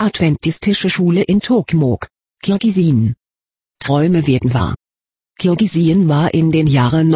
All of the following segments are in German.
Adventistische Schule in Tokmok, Kirgisien. Träume werden wahr. Kirgisien war in den Jahren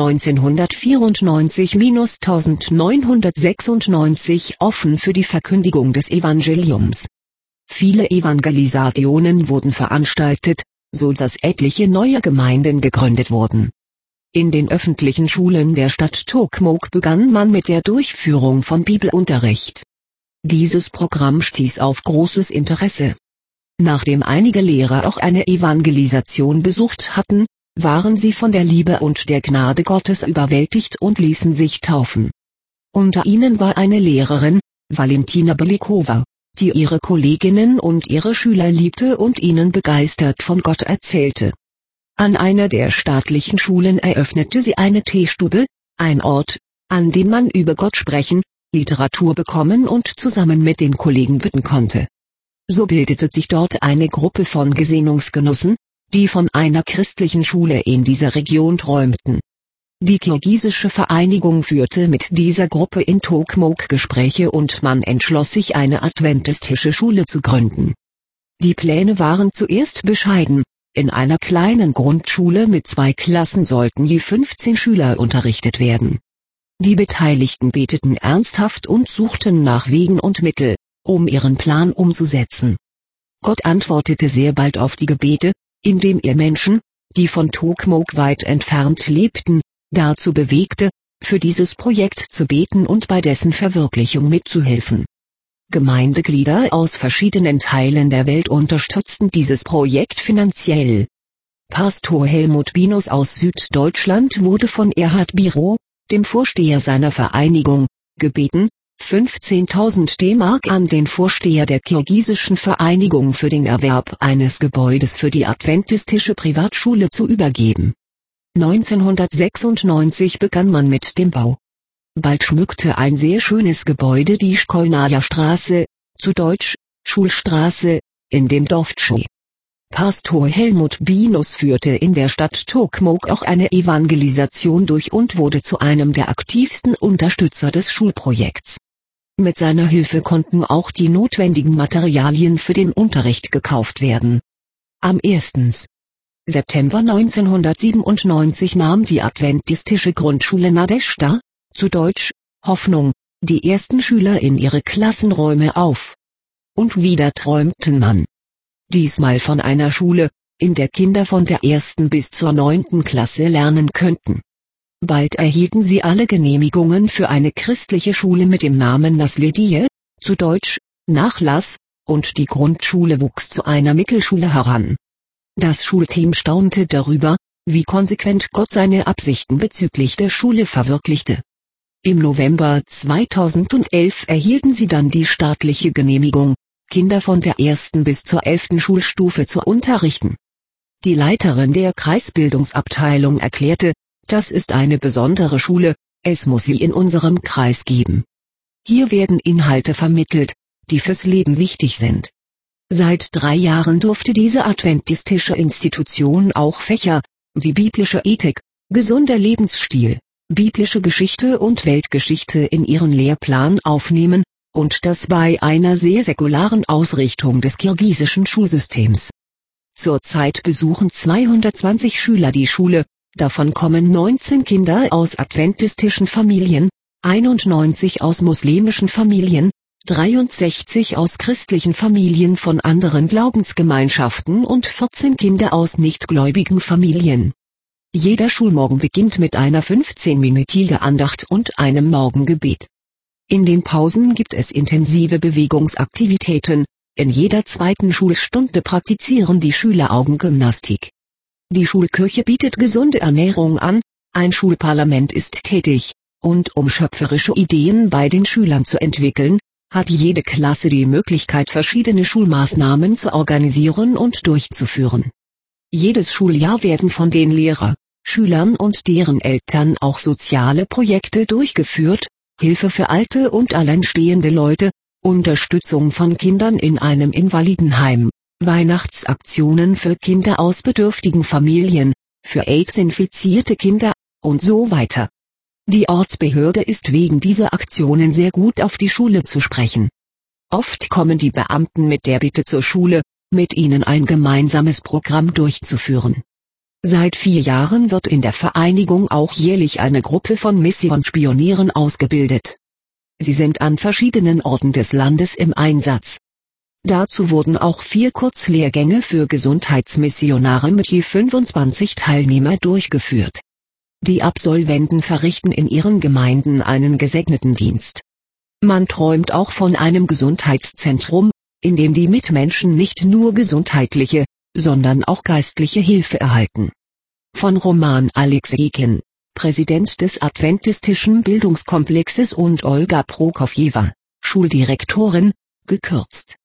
1994-1996 offen für die Verkündigung des Evangeliums. Viele Evangelisationen wurden veranstaltet, so dass etliche neue Gemeinden gegründet wurden. In den öffentlichen Schulen der Stadt Tokmok begann man mit der Durchführung von Bibelunterricht. Dieses Programm stieß auf großes Interesse. Nachdem einige Lehrer auch eine Evangelisation besucht hatten, waren sie von der Liebe und der Gnade Gottes überwältigt und ließen sich taufen. Unter ihnen war eine Lehrerin, Valentina Belikova, die ihre Kolleginnen und ihre Schüler liebte und ihnen begeistert von Gott erzählte. An einer der staatlichen Schulen eröffnete sie eine Teestube, ein Ort, an dem man über Gott sprechen, Literatur bekommen und zusammen mit den Kollegen beten konnte. So bildete sich dort eine Gruppe von Gesinnungsgenossen, die von einer christlichen Schule in dieser Region träumten. Die kirgisische Vereinigung führte mit dieser Gruppe in Tokmok Gespräche und man entschloss sich, eine adventistische Schule zu gründen. Die Pläne waren zuerst bescheiden. In einer kleinen Grundschule mit 2 Klassen sollten je 15 Schüler unterrichtet werden. Die Beteiligten beteten ernsthaft und suchten nach Wegen und Mitteln, um ihren Plan umzusetzen. Gott antwortete sehr bald auf die Gebete, indem er Menschen, die von Tokmok weit entfernt lebten, dazu bewegte, für dieses Projekt zu beten und bei dessen Verwirklichung mitzuhelfen. Gemeindeglieder aus verschiedenen Teilen der Welt unterstützten dieses Projekt finanziell. Pastor Helmut Binus aus Süddeutschland wurde von Erhard Biro, dem Vorsteher seiner Vereinigung, gebeten, 15.000 D-Mark an den Vorsteher der kirgisischen Vereinigung für den Erwerb eines Gebäudes für die adventistische Privatschule zu übergeben. 1996 begann man mit dem Bau. Bald schmückte ein sehr schönes Gebäude die Szkolnaja Straße, zu Deutsch, Schulstraße, in dem Dorf Tschui. Pastor Helmut Binus führte in der Stadt Tokmok auch eine Evangelisation durch und wurde zu einem der aktivsten Unterstützer des Schulprojekts. Mit seiner Hilfe konnten auch die notwendigen Materialien für den Unterricht gekauft werden. Am 1. September 1997 nahm die adventistische Grundschule Nadeshda, zu Deutsch, Hoffnung, die ersten Schüler in ihre Klassenräume auf. Und wieder träumten man. Diesmal von einer Schule, in der Kinder von der 1. bis zur 9. Klasse lernen könnten. Bald erhielten sie alle Genehmigungen für eine christliche Schule mit dem Namen Nasledie, zu Deutsch, Nachlass, und die Grundschule wuchs zu einer Mittelschule heran. Das Schulteam staunte darüber, wie konsequent Gott seine Absichten bezüglich der Schule verwirklichte. Im November 2011 erhielten sie dann die staatliche Genehmigung, Kinder von der 1. bis zur 11. Schulstufe zu unterrichten. Die Leiterin der Kreisbildungsabteilung erklärte, das ist eine besondere Schule, es muss sie in unserem Kreis geben. Hier werden Inhalte vermittelt, die fürs Leben wichtig sind. Seit 3 Jahren durfte diese adventistische Institution auch Fächer, wie biblische Ethik, gesunder Lebensstil, biblische Geschichte und Weltgeschichte in ihren Lehrplan aufnehmen, und das bei einer sehr säkularen Ausrichtung des kirgisischen Schulsystems. Zurzeit besuchen 220 Schüler die Schule, davon kommen 19 Kinder aus adventistischen Familien, 91 aus muslimischen Familien, 63 aus christlichen Familien von anderen Glaubensgemeinschaften und 14 Kinder aus nichtgläubigen Familien. Jeder Schulmorgen beginnt mit einer 15-minütigen Andacht und einem Morgengebet. In den Pausen gibt es intensive Bewegungsaktivitäten, in jeder 2. Schulstunde praktizieren die Schüler Augengymnastik. Die Schulkirche bietet gesunde Ernährung an, ein Schulparlament ist tätig, und um schöpferische Ideen bei den Schülern zu entwickeln, hat jede Klasse die Möglichkeit, verschiedene Schulmaßnahmen zu organisieren und durchzuführen. Jedes Schuljahr werden von den Lehrern, Schülern und deren Eltern auch soziale Projekte durchgeführt, Hilfe für alte und alleinstehende Leute, Unterstützung von Kindern in einem Invalidenheim, Weihnachtsaktionen für Kinder aus bedürftigen Familien, für AIDS-infizierte Kinder, und so weiter. Die Ortsbehörde ist wegen dieser Aktionen sehr gut auf die Schule zu sprechen. Oft kommen die Beamten mit der Bitte zur Schule, mit ihnen ein gemeinsames Programm durchzuführen. Seit 4 Jahren wird in der Vereinigung auch jährlich eine Gruppe von Missionspionieren ausgebildet. Sie sind an verschiedenen Orten des Landes im Einsatz. Dazu wurden auch 4 Kurzlehrgänge für Gesundheitsmissionare mit je 25 Teilnehmer durchgeführt. Die Absolventen verrichten in ihren Gemeinden einen gesegneten Dienst. Man träumt auch von einem Gesundheitszentrum, in dem die Mitmenschen nicht nur gesundheitliche, sondern auch geistliche Hilfe erhalten. Von Roman Alexeikin, Präsident des Adventistischen Bildungskomplexes, und Olga Prokofjewa, Schuldirektorin, gekürzt.